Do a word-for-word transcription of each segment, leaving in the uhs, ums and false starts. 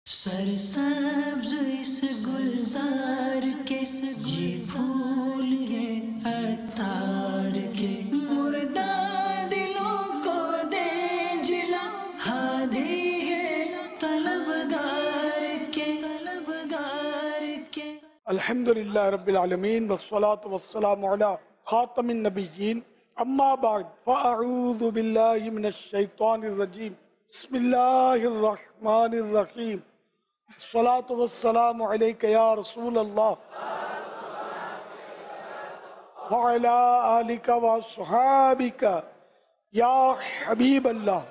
سرسبز اس گلزار کے یہ پھول ہیں عطار کے، مردہ دلوں کو دے جلا، ہادی ہے طلبگار کے طلبگار کے۔ الحمدللہ رب العالمین والصلاة والسلام علی خاتم النبیین، اما بعد فاعوذ باللہ من الشیطان الرجیم، بسم اللہ الرحمن الرحیم، الصلاة والسلام علیک یا رسول اللہ وعلی آلک واصحابک یا حبیب اللہ،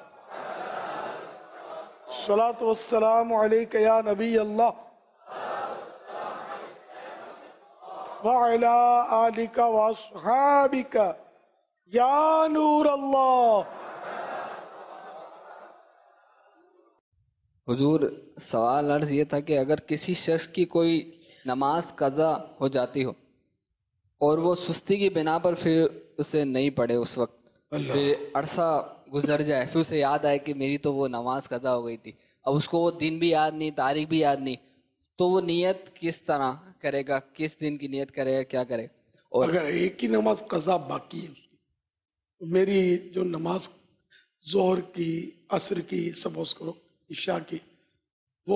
الصلاة والسلام علیک یا نبی اللہ وعلی آلک واصحابک یا نور اللہ۔ حضور، سوال عرض یہ تھا کہ اگر کسی شخص کی کوئی نماز قضا ہو جاتی ہو اور وہ سستی کی بنا پر پھر اسے نہیں پڑھے، اس وقت پھر عرصہ گزر جائے، پھر اسے یاد آئے کہ میری تو وہ نماز قضا ہو گئی تھی، اب اس کو وہ دن بھی یاد نہیں، تاریخ بھی یاد نہیں، تو وہ نیت کس طرح کرے گا؟ کس دن کی نیت کرے گا؟ کیا کرے؟ اور اگر ایک ہی نماز قضا باقی ہے اس کی، تو میری جو نماز ظہر کی، عصر کی، سپوز کرو عشاء کی، وہ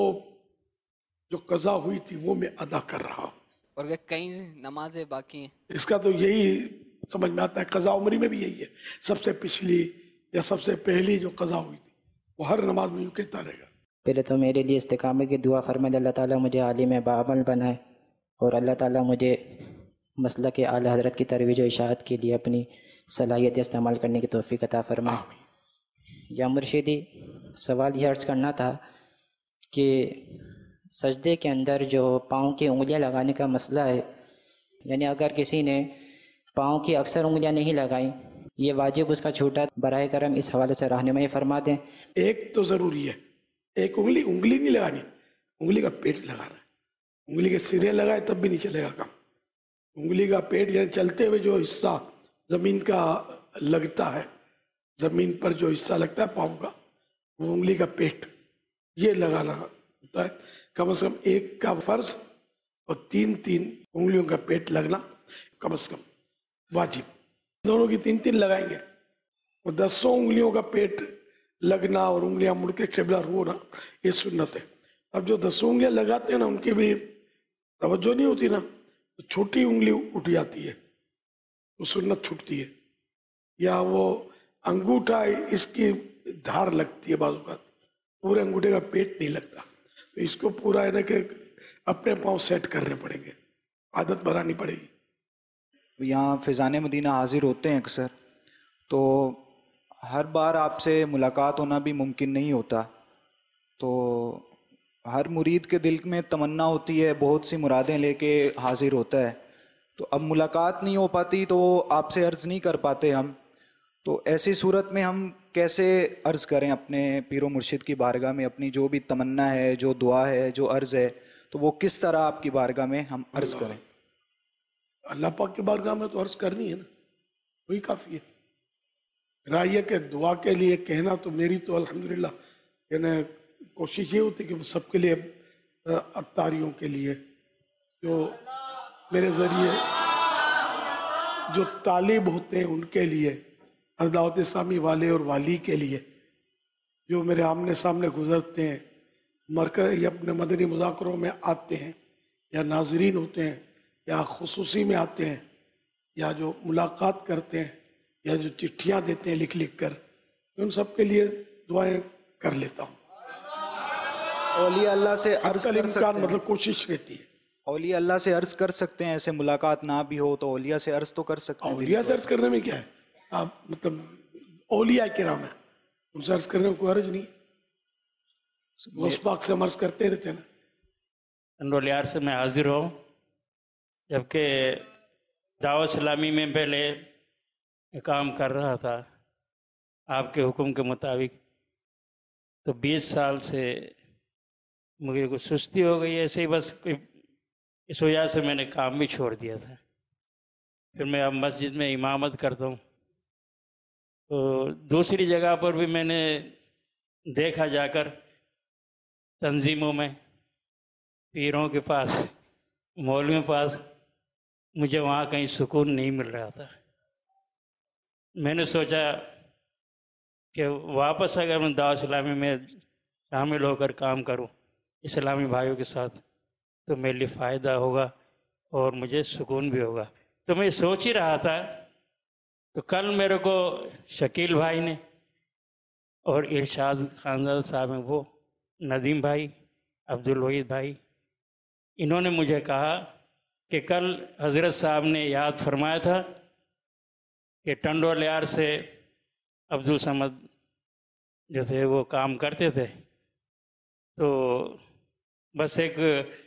جو قضا ہوئی تھی وہ میں ادا کر رہا ہوں۔ اور اگر کئی نمازیں باقی ہیں؟ اس کا تو یہی سمجھ میں آتا ہے، قضا عمری میں بھی یہی ہے، سب سے پچھلی یا سب سے پہلی جو قضا ہوئی تھی وہ ہر نماز میں یوں کہتا رہے گا۔ پہلے تو میرے لیے استقامت کی دعا فرمائے، اللہ تعالیٰ مجھے عالم بعمل بنائے، اور اللہ تعالیٰ مجھے مسلک اعلی حضرت کی ترویج و اشاعت کے لیے اپنی صلاحیت استعمال کرنے کی توفیق عطا فرمائے۔ یا مرشدی، سوال یہ عرض کرنا تھا کہ سجدے کے اندر جو پاؤں کی انگلیاں لگانے کا مسئلہ ہے، یعنی اگر کسی نے پاؤں کی اکثر انگلیاں نہیں لگائیں، یہ واجب اس کا چھوٹا، براہ کرم اس حوالے سے رہنمائی فرما دیں۔ ایک تو ضروری ہے، ایک انگلی انگلی نہیں لگانی، انگلی کا پیٹ لگانا ہے۔ انگلی کے سرے لگائے تب بھی نہیں چلے گا کام، انگلی کا پیٹ، یعنی چلتے ہوئے جو حصہ زمین کا لگتا ہے، زمین پر جو حصہ لگتا ہے پاؤں کا، وہ انگلی کا پیٹ، یہ لگانا ہوتا ہے۔ کم از کم ایک کا فرض اور تین تین انگلیوں کا پیٹ لگنا کم از کم واجب، دونوں کی تین تین لگائیں گے، اور دسوں انگلیوں کا پیٹ لگنا اور انگلیاں مڑ کے قبلہ رو ہونا، یہ سنت ہے۔ اب جو دسوں انگلیاں لگاتے ہیں نا، ان کی بھی توجہ نہیں ہوتی نا، تو چھوٹی انگلی اٹھ جاتی ہے، وہ سنت چھوٹتی ہے، یا وہ انگوٹھا اس کی دھار لگتی ہے، بعض اوقات پورے انگوٹھے کا پیٹ نہیں لگتا، تو اس کو پورا ہے نا کہ اپنے پاؤں سیٹ کرنے پڑیں گے، عادت بنانی پڑے گی۔ یہاں فیضان مدینہ حاضر ہوتے ہیں اکثر، تو ہر بار آپ سے ملاقات ہونا بھی ممکن نہیں ہوتا، تو ہر مرید کے دل میں تمنا ہوتی ہے، بہت سی مرادیں لے کے حاضر ہوتا ہے، تو اب ملاقات نہیں ہو پاتی تو آپ سے عرض نہیں کر پاتے ہم، تو ایسی صورت میں ہم کیسے عرض کریں اپنے پیر و مرشد کی بارگاہ میں اپنی جو بھی تمنا ہے، جو دعا ہے، جو عرض ہے، تو وہ کس طرح آپ کی بارگاہ میں ہم عرض کریں؟ اللہ پاک کی بارگاہ میں تو عرض کرنی ہے نا، وہی کافی ہے۔ رائے کہ دعا کے لیے کہنا تو میری تو الحمدللہ یعنی کوشش یہ ہوتی کہ سب کے لیے، اتاریوں کے لیے جو میرے ذریعے جو طالب ہوتے ہیں ان کے لیے، ہر دعوت اسلامی والے اور والی کے لیے جو میرے آمنے سامنے گزرتے ہیں، مرکز یا اپنے مدنی مذاکروں میں آتے ہیں، یا ناظرین ہوتے ہیں، یا خصوصی میں آتے ہیں، یا جو ملاقات کرتے ہیں، یا جو چٹھیاں دیتے ہیں لکھ لکھ کر، ان سب کے لیے دعائیں کر لیتا ہوں۔ اولیاء اللہ سے عرض کر امکان سکتے ہیں، مطلب کوشش رہتی ہے۔ اولیاء اللہ سے عرض کر سکتے ہیں، ایسے ملاقات نہ بھی ہو تو اولیاء سے عرض تو کر سکتے ہیں۔ اولیاء سے عرض کرنے میں کیا ہے؟ آپ مطلب اولیاء کرام ہیں، ان سے عرض کرنے میں کوئی حرج نہیں، غوث پاک سے ہم عرض کرتے رہتے ہیں نا۔ انڈولیار سے میں حاضر ہوں، جبکہ دعوت اسلامی میں پہلے کام کر رہا تھا آپ کے حکم کے مطابق، تو بیس سال سے مجھے کچھ سستی ہو گئی، ایسے ہی بس اس وجہ سے میں نے کام بھی چھوڑ دیا تھا۔ پھر میں اب مسجد میں امامت کرتا ہوں، تو دوسری جگہ پر بھی میں نے دیکھا جا کر तंजीमों में, पीरों के पास, मौलवियों के पास, मुझे वहाँ कहीं सुकून नहीं मिल रहा था। मैंने सोचा कि वापस अगर मैं दावत इस्लामी में शामिल होकर काम करूं इस्लामी भाइयों के साथ, तो मेरे लिए फ़ायदा होगा और मुझे सुकून भी होगा। तो मैं सोच ही रहा था, तो कल मेरे को शकील भाई ने और इरशाद खानदान साहब हैं, वो नदीम भाई, अब्दुल वहीद भाई, इन्होंने मुझे कहा कि कल हज़रत साहब ने याद फरमाया था कि टंडोल यार से अब्दुल समद जो थे वो काम करते थे। तो बस एक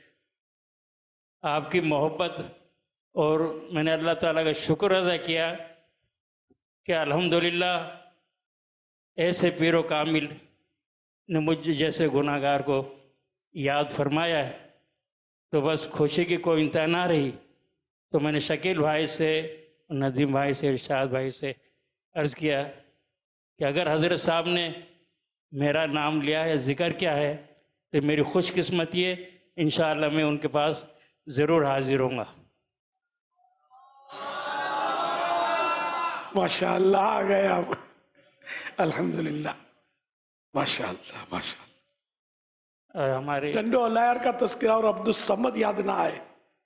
आपकी मोहब्बत, और मैंने अल्लाह ताला का शुक्र अदा किया कि अल्हम्दुलिल्लाह ऐसे पीरो कामिल ने मुझ जैसे गुनाहगार को याद फरमाया है। तो बस खुशी की कोई इंतहा ना रही। तो मैंने शकील भाई से, नदीम भाई से, इरशाद भाई से अर्ज़ किया कि अगर हज़रत साहब ने मेरा नाम लिया है, जिक्र किया है, तो मेरी खुशकिस्मती है, इंशाअल्लाह मैं उनके पास ज़रूर हाजिर होऊंगा। माशाअल्लाह आ गए आप, अल्हम्दुलिल्लाह, माशाअल्लाह माशाअल्लाह। और हमारे टंडो अलायर का तस्करा और अब्दुल समद याद ना आए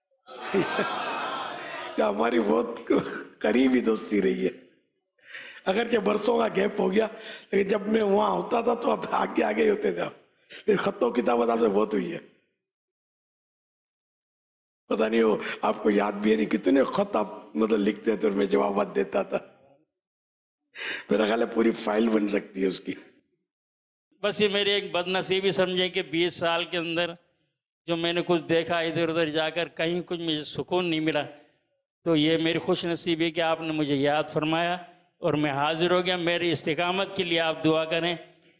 क्या हमारी बहुत करीबी दोस्ती रही है। अगरचे बरसों का गैप हो गया, लेकिन जब मैं वहां होता था तो अब आगे आगे ही होते थे। फिर खतों किताबत आपसे बहुत हुई है, पता नहीं वो आपको याद भी है नहीं कितने खत आप मतलब लिखते थे और मैं जवाब देता था। मेरा ख्याल है पूरी फाइल बन सकती है उसकी। बस ये मेरी एक बदनसीबी समझे कि बीस साल के अंदर जो मैंने कुछ देखा इधर उधर जाकर, कहीं कुछ मुझे सुकून नहीं मिला। तो ये मेरी खुश नसीबी है कि आपने मुझे याद फरमाया और मैं हाजिर हो गया। मेरी इस्तिकामत के लिए आप दुआ करें।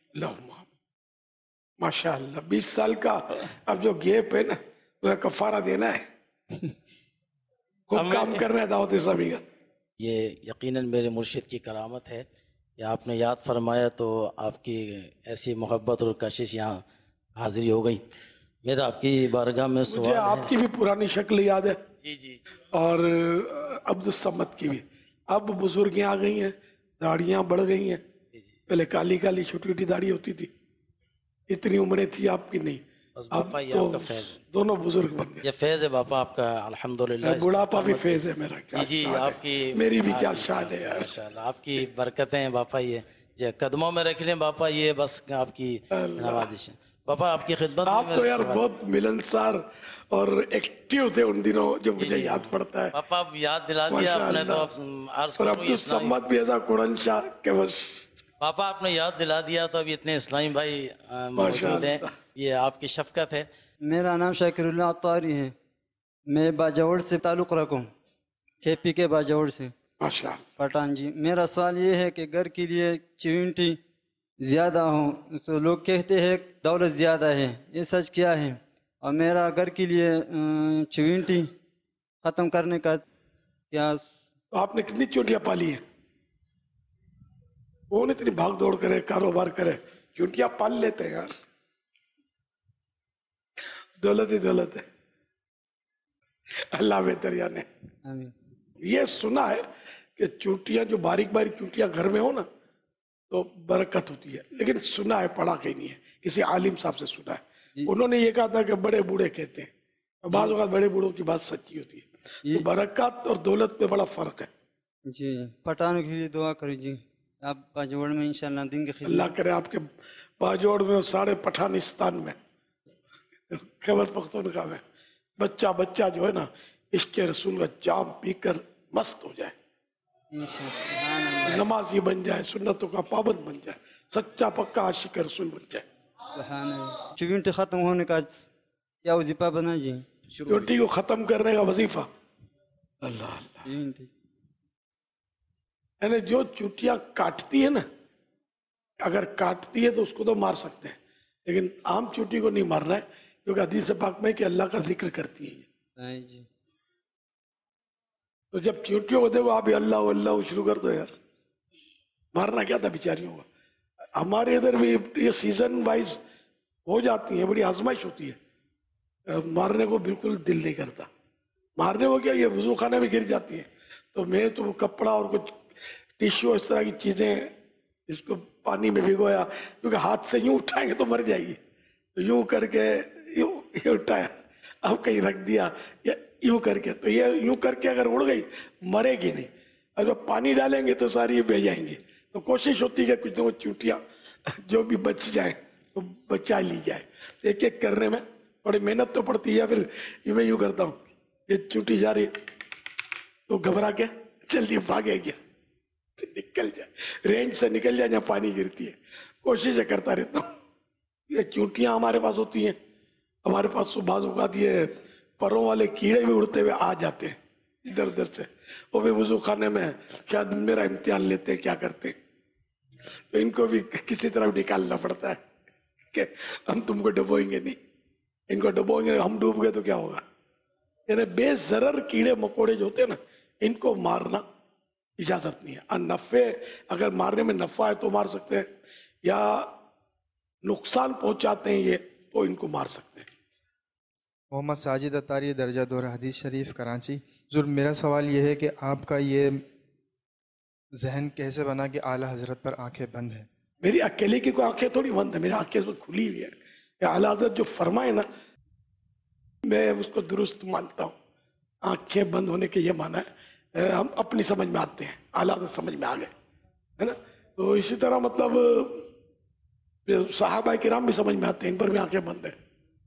माशाअल्लाह, बीस साल का अब जो गैप है ना, वह कफारा देना है। खूब काम कर रहे हैं दावत इस्लामी का। ये यकीनन मेरे मुर्शिद की करामत है कि आपने याद फरमाया तो आपकी ऐसी मोहब्बत और कशिश यहाँ हाजिरी हो गई। मेरा आपकी बारगाह में सवाल मुझे आपकी भी पुरानी शक्ल याद है जी जी और अब्दुल समद की भी। अब बुजुर्गें आ गई हैं, दाढ़ियां बढ़ गई हैं। पहले काली काली छोटी छोटी दाढ़ी होती थी, इतनी उम्रें थी आपकी नहीं। बस अब बापा ये तो आपका फैज है, दोनों बुजुर्ग बन गए। ये फैज है बापा आपका अल्हम्दुलिल्लाह। बुढ़ापा भी फैज है मेरा। क्या जी जी शान है। आपकी मेरी भी क्या आपकी- शान है यार। माशाअल्लाह आपकी बरकतें हैं बापा। ये जो कदमों में रख लें बापा, ये बस आपकी अल्लाह। नवाजिश है बापा। आपकी खिदमत में आप मेरा तो यार सवाल- बहुत मिलनसार और एक्टिव थे उन दिनों, जो मुझे जी। याद पड़ता है। पापा आप याद दिला दिया आपने तो आप अर्ज और करूं अब्दुल इस्लामी समद भी ऐसा कुरन शाह के बस। पापा आपने याद दिला दिया तो अब इतने इस्लामी भाई अ, मौजूद हैं, ये आपकी शफकत है। मेरा नाम शाकिरुल्लाह अत्तारी है। मैं बाजौड़ से ताल्लुक़ रखूँ, केपी के बाजौड़ से माशाअल्लाह। पठान जी। मेरा सवाल ये है कि घर के लिए चिविंटी ज़्यादा हो तो लोग कहते हैं दौलत ज़्यादा है, ये सच क्या है? और मेरा घर के लिए अ, चिविंटी ख़त्म करने का क्या? तो आपने कितनी चोटियां पाली है? कौन इतनी भाग दौड़ करे, कारोबार करे? चोटियां पाल लेते हैं यार। दौलत ही दौलत है, अल्लाह बेहतर जाने। आमीन। ये सुना है कि चूटियां जो बारीक बारीक चूटियां घर में हो ना तो बरकत होती है, लेकिन सुना है, पढ़ा कहीं नहीं है। किसी आलिम साहब से सुना है, उन्होंने ये कहा था कि बड़े बूढ़े कहते हैं, बाद में बड़े बूढ़ों की बात सच्ची होती है। तो बरकत और दौलत में बड़ा फर्क है। जी पठानों के लिए दुआ करो जी, आप बाजौड़ में इंशाल्लाह दिन के अल्लाह करे आपके बाजोड़ में और सारे पठानिस्तान में, खैबर पख्तूनख्वा में बच्चा बच्चा जो है ना इश्क रसूल का जाम पीकर मस्त हो जाए, नमाजी बन जाए, सुन्नतों का पाबंद बन जाए, सच्चा पक्का आशिक रसूल बन जाए। चिविंटी खत्म होने का क्या वजीफा बना जी? चोटी को खत्म करने का वजीफा अल्लाह अल्लाह। चिविंटी यानी जो चुटियां काटती है ना, अगर काटती है तो उसको तो मार सकते हैं, लेकिन आम चोटी को नहीं मारना है, क्योंकि हदीस पाक में कि अल्लाह का जिक्र करती है ये। जी। तो जब चोटियों को देखो आप अल्लाह अल्लाह शुरू कर दो यार, मारना क्या था बेचारियों को। हमारे इधर भी ये सीजन वाइज ہو جاتی ہیں, بڑی آزمائش ہوتی ہے, مارنے کو بالکل دل نہیں کرتا. مارنے کو کیا, یہ وضو خانے میں گر جاتی ہیں, تو میں تو وہ کپڑا اور کچھ ٹیشو اس طرح کی چیزیں اس کو پانی میں بھگویا, کیونکہ ہاتھ سے یوں اٹھائیں گے تو مر جائے گی, تو یوں کر کے یوں یہ اٹھایا, اب کہیں رکھ دیا, یا یوں کر کے, تو یہ یوں کر کے اگر اڑ گئی مرے گی نہیں, اور جب پانی ڈالیں گے تو ساری بہ جائیں گے. تو کوشش ہوتی ہے کہ کچھ نہ کچھ چونٹیاں جو بھی بچ جائیں تو بچا لی جائے. ایک ایک کرنے میں بڑی محنت تو پڑتی ہے. پھر یوں میں یوں کرتا ہوں, یہ چونٹی جا رہی تو گھبرا کے جلدی بھاگے گیا, نکل جائے, رینج سے نکل جائے جہاں پانی گرتی ہے. کوششیں کرتا رہتا ہوں. یہ چونٹیاں ہمارے پاس ہوتی ہیں, ہمارے پاس بعض اوقات یہ پروں والے کیڑے بھی اڑتے ہوئے آ جاتے ہیں ادھر ادھر سے, وہ بھی وضو خانے میں کیا میرا امتحان لیتے ہیں, کیا کرتے ہیں, تو ان کو بھی کسی طرح نکالنا پڑتا ہے کہ ہم تم کو ڈبوئیں گے نہیں, ان کو ڈبوئیں گے, ہم ڈوب گئے تو کیا ہوگا. یعنی بے ضرر کیڑے مکوڑے جو ہوتے ہیں نا, ان کو مارنا اجازت نہیں ہے. اور نفع, اگر مارنے میں نفع ہے تو مار سکتے ہیں, یا نقصان پہنچاتے ہیں یہ تو ان کو مار سکتے ہیں. محمد ساجد اتاری, درجہ دور حدیث شریف, کراچی. ضرور میرا سوال یہ ہے کہ آپ کا یہ ذہن کیسے بنا کہ اعلیٰ حضرت پر آنکھیں بند ہیں؟ میری اکیلے کی کوئی آنکھیں تھوڑی بند ہے, میری آنکھیں اس وقت کھلی ہوئی ہے. اعلیٰ حضرت جو فرمائے نا, میں اس کو درست مانتا ہوں. آنکھیں بند ہونے کے یہ معنی ہے, ہم اپنی سمجھ میں آتے ہیں, اعلیٰ حضرت سمجھ میں آ گئے ہے نا. تو اسی طرح مطلب صحابہ کرام بھی سمجھ میں آتے ہیں, ان پر بھی آنکھیں بند ہیں.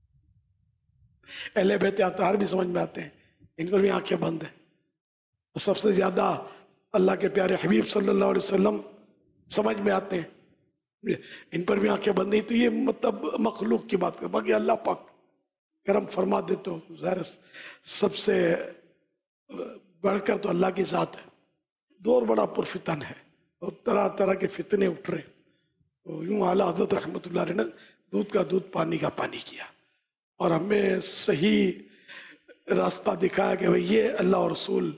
اہل بیت اطہار بھی سمجھ میں آتے ہیں, ان پر بھی آنکھیں بند ہیں. سب سے زیادہ اللہ کے پیارے حبیب صلی اللہ علیہ وسلم سمجھ میں آتے ہیں, ان پر بھی آنکھیں بند ہیں. تو یہ مطلب مخلوق کی بات کر, باقی اللہ پاک کرم فرما دے تو ظاہر سب سے بڑھ کر تو اللہ کی ذات ہے. دور بڑا پرفتن ہے اور طرح طرح کے فتنے اٹھ رہے. تو یوں اعلیٰ حضرت رحمۃ اللہ علیہ نے دودھ کا دودھ پانی کا پانی کیا, اور ہمیں صحیح راستہ دکھایا کہ بھئی یہ اللہ اور رسول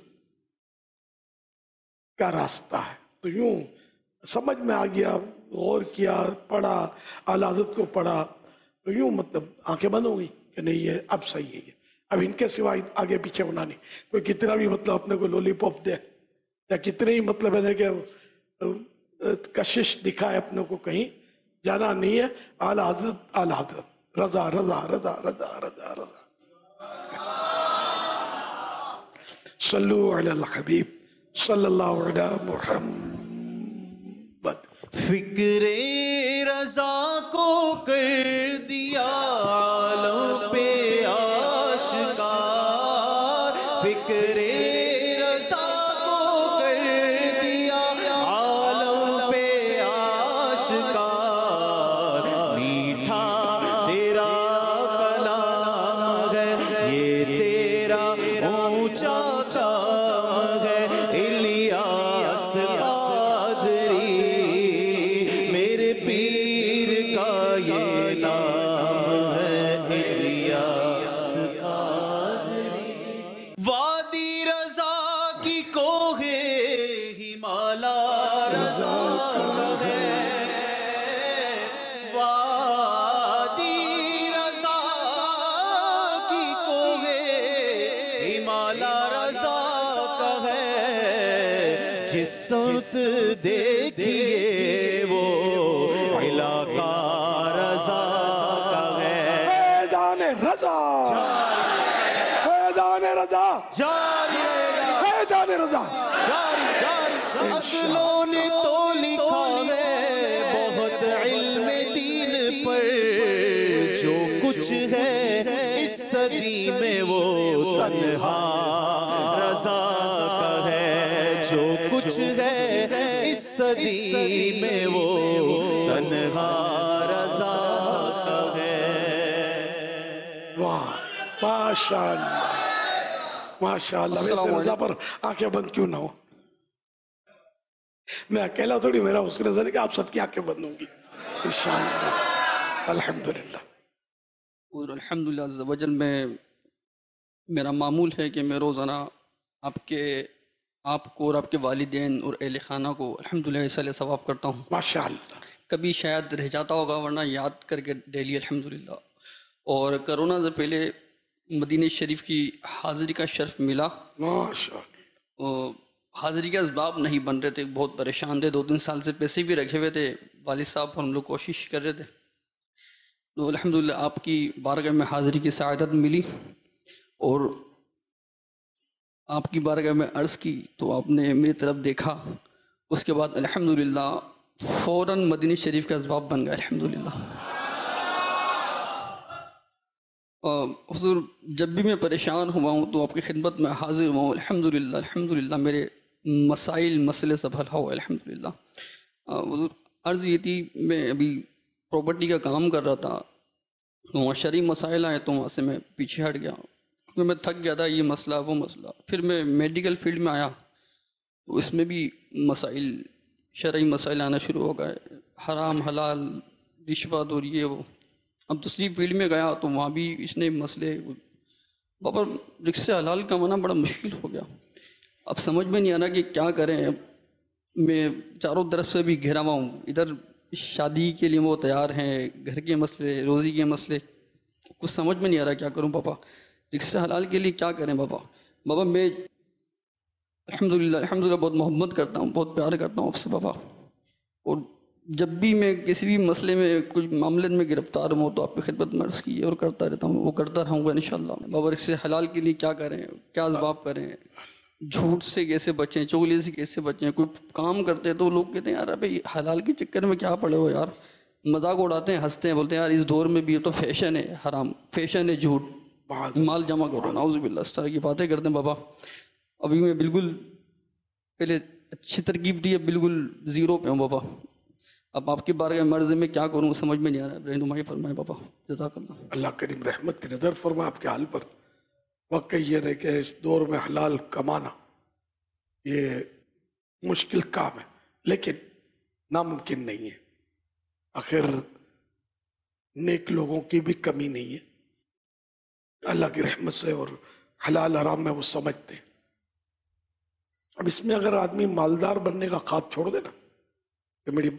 کا راستہ ہے. تو یوں سمجھ میں آ گیا, غور کیا, پڑھا, اعلیٰ حضرت کو پڑھا, تو یوں مطلب آنکھیں بند ہو گئی کہ نہیں یہ اب صحیح ہے. اب ان کے سوائے آگے پیچھے ہونا نہیں. کوئی کتنا بھی مطلب اپنے کو لولی پاپ دے, یا کتنے ہی مطلب ہے کہ کشش دکھائے, اپنے کو کہیں جانا نہیں ہے. اعلیٰ حضرت اعلیٰ حضرت, رضا رضا رضا رضا رضا رضا. صلو علی الحبیب صلی اللہ علی محمد. فکر رضا کو کر دیا عالم پہ آشکار, فکر رضا کو کر دیا عالم پہ آشکار. میٹھا تیرا کلام ہے, یہ تیرا اونچا چام ہے. الیاس قادری میرے پیر کا یہ نام ہے, الیاس قادری. وادی رضا کی کوہ ہمالا رضا ہے, وادی رضا کی کوہ ہمالا رضا کا ہے. جس سمت دیکھیے وہ علاقہ رضا کا ہے. فیضان رضا, فیضان رضا, جاری رہے گا, فیضان رضا. جاری جاری. عقلوں نے تو لکھا ہے بہت علم دین پر, جو کچھ ہے اس صدی میں وہ تنہا رضا کا ہے. جو کچھ ہے اس صدی میں وہ تنہا رضا کا ہے. واہ, ماشاء اللہ ماشاء اللہ. ویسے رضا پر آنکھیں بند کیوں نہ ہو, میں اکیلا تھوڑی, میرا اس نظر ہے کہ آپ سب کی آنکھیں بند ہوں گی انشاءاللہ. الحمدللہ. اور الحمدللہ عز و جل میں میرا معمول ہے کہ میں روزانہ آپ کے آپ کو اور آپ کے والدین اور اہل خانہ کو الحمدللہ صالح ثواب کرتا ہوں. ماشاءاللہ. کبھی شاید رہ جاتا ہوگا، ورنہ یاد کر کے ڈیلی الحمدللہ. اور کرونا سے پہلے مدینہ شریف کی حاضری کا شرف ملا. ماشاءاللہ. حاضری کے اسباب نہیں بن رہے تھے، بہت پریشان تھے، دو تین سال سے پیسے بھی رکھے ہوئے تھے والد صاحب، اور ہم لوگ کوشش کر رہے تھے. تو الحمدللہ آپ کی بارگاہ میں حاضری کی سعادت ملی، اور آپ کی بارگاہ میں عرض کی تو آپ نے میری طرف دیکھا. اس کے بعد الحمدللہ فوراً مدینہ شریف کا اسباب بن گیا الحمدللہ. حضور جب بھی میں پریشان ہوا ہوں تو آپ کی خدمت میں حاضر ہوا ہوں الحمدللہ. الحمدللہ میرے مسائل مسئلے سب حل ہوا الحمدللہ. حضور عرض یہ تھی، میں ابھی پراپرٹی کا کام کر رہا تھا تو وہاں شرعی مسائل آئے تو وہاں سے میں پیچھے ہٹ گیا کیونکہ میں تھک گیا تھا، یہ مسئلہ وہ مسئلہ. پھر میں میڈیکل فیلڈ میں آیا تو اس میں بھی مسائل شرعی مسائل آنا شروع ہو گئے، حرام حلال رشوت اور یہ وہ. اب دوسری فیلڈ میں گیا تو وہاں بھی اس نے مسئلے. بابا رزق حلال کمانا بڑا مشکل ہو گیا. اب سمجھ میں نہیں آ رہا کہ کیا کریں. میں چاروں طرف سے بھی گھرا ہوا ہوں، ادھر شادی کے لیے وہ تیار ہیں، گھر کے مسئلے، روزی کے مسئلے، کچھ سمجھ میں نہیں آ رہا کیا کروں بابا. رزق حلال کے لیے کیا کریں بابا. بابا میں الحمدللہ الحمدللہ بہت محبت کرتا ہوں، بہت پیار کرتا ہوں آپ سے بابا. اور جب بھی میں کسی بھی مسئلے میں کچھ معاملے میں گرفتار ہوں تو آپ کی خدمت میں عرض کی اور کرتا رہتا ہوں، وہ کرتا رہوں گا انشاءاللہ. بابا رزق حلال کے لیے کیا کریں، کیا اسباب کریں، جھوٹ سے کیسے بچیں، چغلی سے کیسے بچیں. کوئی کام کرتے تو لوگ کہتے ہیں یار بھائی حلال کے چکر میں کیا پڑے ہو یار، مذاق اڑاتے ہیں، ہنستے ہیں، بولتے ہیں یار اس دور میں بھی یہ تو فیشن ہے، حرام فیشن ہے، جھوٹ، مال جمع کرو، نعوذ باللہ اس طرح کی باتیں کرتے ہیں. بابا ابھی میں بالکل پہلے اچھی ترکیب دی ہے، بالکل زیرو پہ ہوں بابا. اب آپ کی بارگاہ مرض میں کیا کروں سمجھ میں نہیں آ رہا ہے. رہنمائی فرمائے بابا، جزاک اللہ. اللہ کریم رحمت کی نظر فرمائے آپ کے حال پر. واقعی یہ نہیں کہ اس دور میں حلال کمانا یہ مشکل کام ہے، لیکن ناممکن نہیں ہے. آخر نیک لوگوں کی بھی کمی نہیں ہے اللہ کی رحمت سے، اور حلال حرام میں وہ سمجھتے ہیں. اب اس میں اگر آدمی مالدار بننے کا خواب چھوڑ دے نا کہ میری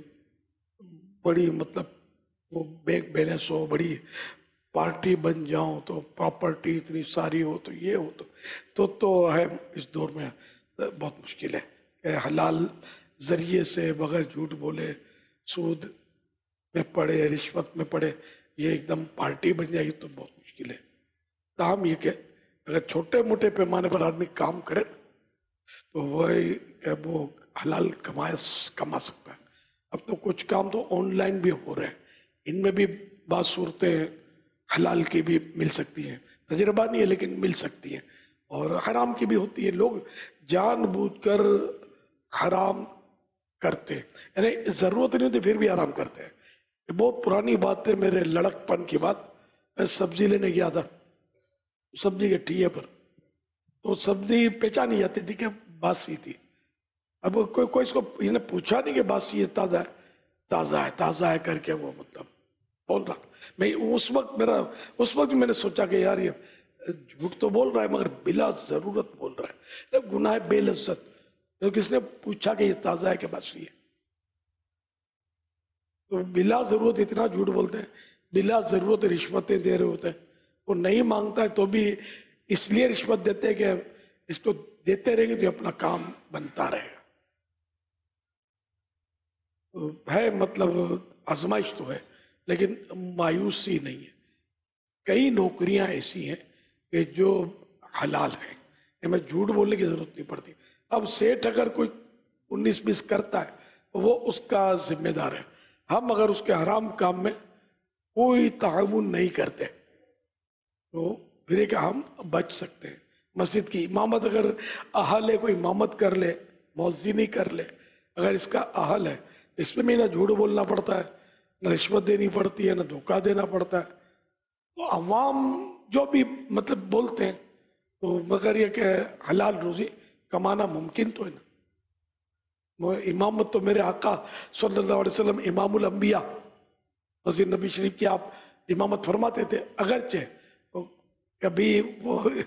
بڑی مطلب وہ بینک بیلنس ہو، بڑی پارٹی بن جاؤں، تو پراپرٹی اتنی ساری ہو، تو یہ ہو، تو تو تو ہے اس دور میں بہت مشکل ہے کہ حلال ذریعے سے بغیر جھوٹ بولے، سود میں پڑے، رشوت میں پڑے، یہ ایک دم پارٹی بن جائے گی تو بہت مشکل ہے. تاہم یہ کہ اگر چھوٹے موٹے پیمانے پر آدمی کام کرے تو وہی کہ وہ حلال کمائے کما سکتا ہے. اب تو کچھ کام تو آن لائن بھی ہو رہے ہیں، ان میں بھی بعض صورتیں حلال کی بھی مل سکتی ہیں، تجربہ نہیں ہے لیکن مل سکتی ہیں، اور حرام کی بھی ہوتی ہے. لوگ جان بوجھ کر حرام کرتے ہیں، یعنی ضرورت نہیں ہوتی پھر بھی حرام کرتے ہیں. یہ بہت پرانی بات ہے، میرے لڑک پن کی بات. میں سبزی لینے گیا تھا سبزی کے ٹھیے پر، تو سبزی پہچانی جاتی تھی کہ باسی تھی. اب کوئی کوئی اس کو اس نے پوچھا نہیں کہ باسی ہے تازہ ہے، تازہ ہے تازہ ہے کر کے وہ مطلب بول رہا. میں اس وقت میرا اس وقت میں نے سوچا کہ یار یہ جھوٹ تو بول رہا ہے مگر بلا ضرورت بول رہا ہے، گناہ بے لذت، کیونکہ اس نے پوچھا کہ یہ تازہ ہے کہ باسی ہے. تو بلا ضرورت اتنا جھوٹ بولتے ہیں، بلا ضرورت رشوتیں دے رہے ہوتے ہیں. وہ نہیں مانگتا ہے تو بھی اس لیے رشوت دیتے ہیں کہ اس کو دیتے رہیں گے تو اپنا کام بنتا رہے گا. ہے مطلب آزمائش تو ہے لیکن مایوسی نہیں ہے. کئی نوکریاں ایسی ہیں کہ جو حلال ہیں، ہمیں جھوٹ بولنے کی ضرورت نہیں پڑتی. اب سیٹ اگر کوئی انیس بیس کرتا ہے وہ اس کا ذمہ دار ہے. ہم اگر اس کے حرام کام میں کوئی تعاون نہیں کرتے تو پھر کہ ہم بچ سکتے ہیں. مسجد کی امامت اگر اہل ہے، کوئی امامت کر لے، مؤذنی کر لے، اگر اس کا اہل ہے اس میں بھی نہ جھوٹ بولنا پڑتا ہے، نہ رشوت دینی پڑتی ہے، نہ دھوکہ دینا پڑتا ہے. تو عوام جو بھی مطلب بولتے ہیں تو مگر یہ کہ حلال روزی کمانا ممکن تو ہے نا. وہ امامت تو میرے آقا صلی اللہ علیہ وسلم امام الانبیاء مسجد نبی شریف کی آپ امامت فرماتے تھے، اگرچہ کبھی وہ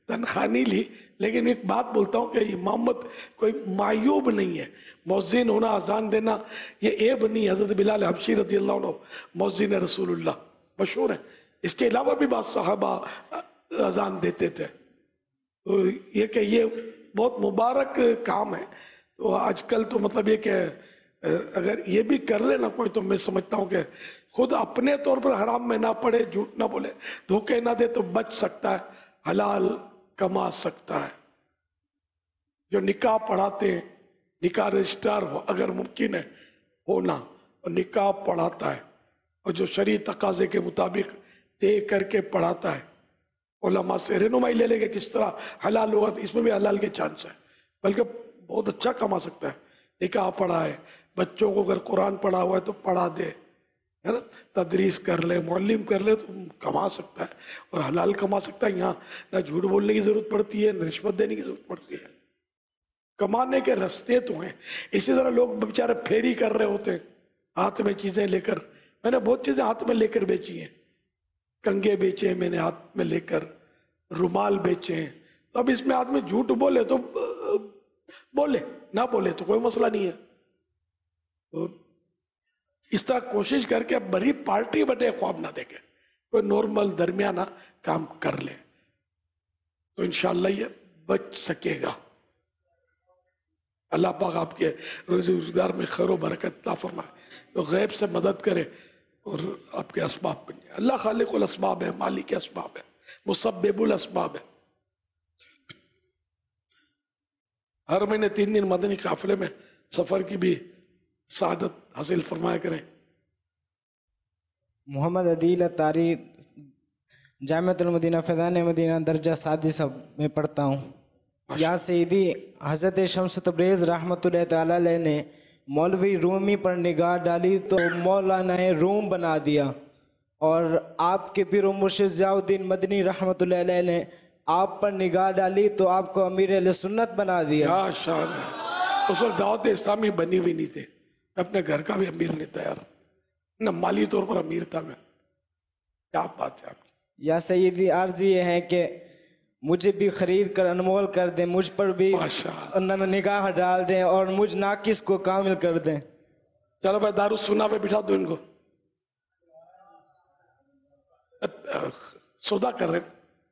तनख्वाह नहीं ली, लेकिन एक बात बोलता हूँ कि इमामत कोई मायूब नहीं है। मौज़िन होना, अजान देना, ये ऐब नहीं है। हज़रत बिलाल हबशी रज़ी अल्लाह अन्हु मौज़िन रसूलुल्लाह मशहूर है। इसके अलावा भी बात सहाबा अजान देते थे। तो ये कि ये बहुत मुबारक काम है। तो आजकल तो मतलब ये कि अगर ये भी कर ले ना कोई, तो मैं समझता हूँ कि खुद अपने तौर पर हराम में ना पड़े, झूठ ना बोले, धोखे ना दे, तो बच सकता है, हलाल कमा सकता है। जो निकाह पढ़ाते हैं, निकाह रजिस्ट्रार हो अगर मुमकिन है होना, और निकाह पढ़ाता है और जो शरीय तकाजे के मुताबिक तय करके पढ़ाता है, उलमा से रहनुमाई ले लेंगे किस तरह हलाल होगा, तो इसमें भी हलाल के चांस है, बल्कि बहुत अच्छा कमा सकता है। निकाह पढ़ा है, बच्चों को अगर कुरान पढ़ा हुआ है तो पढ़ा दे, है ना, तदरीस कर ले, मौलिम कर ले, तो कमा सकता है और हलाल कमा सकता है। यहाँ ना झूठ बोलने की जरूरत पड़ती है, न रिश्वत देने की जरूरत पड़ती है। कमाने के रास्ते तो हैं। इसी तरह लोग बेचारे फेरी कर रहे होते हैं हाथ में चीजें लेकर। मैंने बहुत चीजें हाथ में लेकर बेची हैं, कंगे बेचे मैंने हाथ में लेकर, रुमाल बेचे हैं। तो अब इसमें आदमी झूठ बोले तो बोले, ना बोले तो कोई मसला नहीं है। तो इस तरह कोशिश करके बड़ी पार्टी बने ख्वाब ना देखे, कोई नॉर्मल दरमियाना काम कर ले, तो इंशाअल्लाह ये बच सकेगा। अल्लाह पाक आपके रोजी रोजगार में खैर व बरकत अता फरमाए, तो गैब से मदद करे और आपके असबाब बन जाए। अल्लाह खालिकुल असबाब है, मालिक असबाब है, मुसब्बिबुल असबाब है। हर महीने तीन दिन मदनी काफिले में सफर की भी सादत हासिल फरमाया करें। मोहम्मद अदील अतारी, जामिअतुल मदीना फैज़ान मदीना दर्जा सादिस में पढ़ता हूँ। या सईदी हजरत शम्स तबरेज रहमतुल्लाह तआला अलैह ने मौलवी रूमी पर निगाह डाली तो मौलाना रूम बना दिया, और आपके पीर व मुर्शिद ज़ियाउद्दीन मदनी रहमतुल्लाह अलैह ने आप पर निगाह डाली तो आपको अमीर अहले सुन्नत बना दिया। उस वक्त दावत इस्लामी बनी हुई नहीं थे, अपने घर का भी अमीर नहीं था यार, न माली तौर पर अमीर था मैं। क्या बात है आपकी। या सईदी अर्ज ये है कि मुझे भी खरीद कर अनमोल कर दें, मुझ पर भी निगाह डाल दें और मुझ नाकिस को कामिल कर दें। चलो भाई दारू सुना पे बिठा दो इनको, सौदा कर रहे।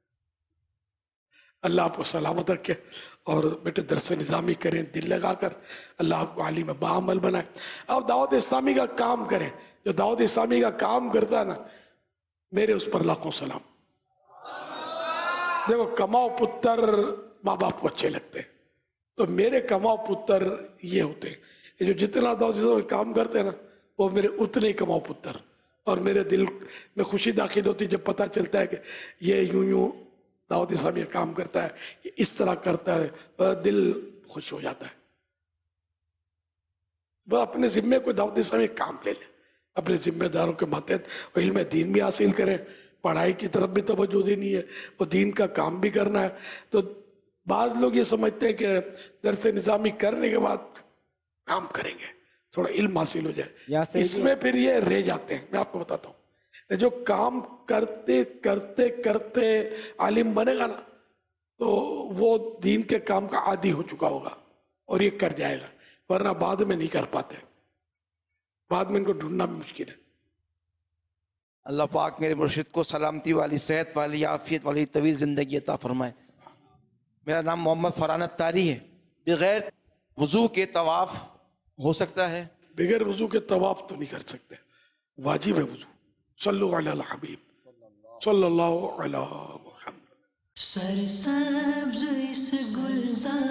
अल्लाह आपको सलामत रखे और बेटे दरस निज़ामी करें दिल लगाकर, अल्लाह आपको आलिम बाअमल बनाए। अब दावत इस्लामी का काम करें, जो दावत इस्लामी का काम करता है ना, मेरे उस पर लाखों सलाम। देखो कमाओ पुत्र माँ बाप को अच्छे लगते हैं, तो मेरे कमाओ पुत्र ये होते हैं, ये जो जितना दावत इस्लामी काम करते हैं ना, वो मेरे उतने ही कमाओ पुत्र। और मेरे दिल में खुशी दाखिल होती जब पता चलता है कि ये यूं यूं दावत इस्लामी काम करता है, इस तरह करता है, दिल खुश हो जाता है। वह अपने जिम्मे कोई दावत इस्लामी काम ले ले, अपने जिम्मेदारों के मातहत इल्म दीन भी हासिल करें, पढ़ाई की तरफ भी तवज्जो देनी है, वो दीन का काम भी करना है। तो बाद लोग ये समझते हैं कि दरस निज़ामी करने के बाद काम करेंगे, थोड़ा इल्म हासिल हो जाए, इसमें फिर ये रह जाते हैं। मैं आपको बताता हूँ, जो काम करते करते करते आलिम बनेगा ना, तो वो दीन के काम का आदी हो चुका होगा और ये कर जाएगा, वरना बाद में नहीं कर पाते, बाद में इनको ढूंढना भी मुश्किल है। अल्लाह पाक मेरे मुर्शिद को सलामती वाली, सेहत वाली, आफियत वाली तवील जिंदगी अता फरमाए। मेरा नाम मोहम्मद फरहान अत्तारी है। बगैर वजू के तवाफ हो सकता है? बगैर वजू के तवाफ तो नहीं कर सकते, वाजिब है वजू। सल्लु अला हबीब सल्लल्लाहु अलैहि वसल्लम। सरसब्ज़ इस गुलजार